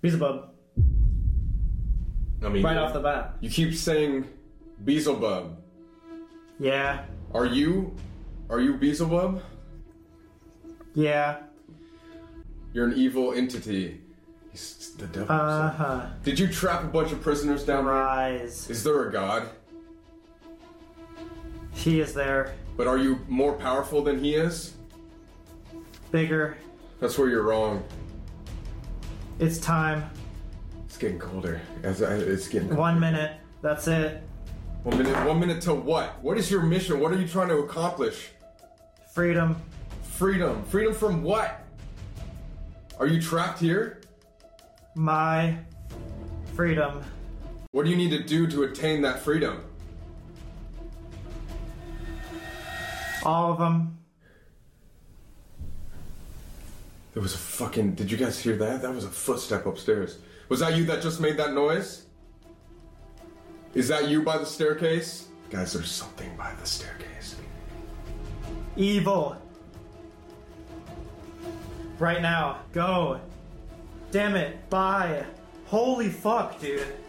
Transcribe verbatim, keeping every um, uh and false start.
Beelzebub. I mean, Right you, off the bat. You keep saying Beelzebub. Yeah. Are you... Are you Beelzebub? Yeah. You're an evil entity. He's the devil. Uh-huh. Did you trap a bunch of prisoners down there? Rise. Is there a god? He is there. But are you more powerful than he is? Bigger. That's where you're wrong. It's time. It's getting colder. As I, it's getting colder. One minute. That's it. One minute. One minute to what? What is your mission? What are you trying to accomplish? Freedom. Freedom. Freedom from what? Are you trapped here? My freedom. What do you need to do to attain that freedom? All of them. There was a fucking... Did you guys hear that? That was a footstep upstairs. Was that you that just made that noise? Is that you by the staircase? Guys, there's something by the staircase. Evil. Right now. Go. Damn it. Bye. Holy fuck, dude.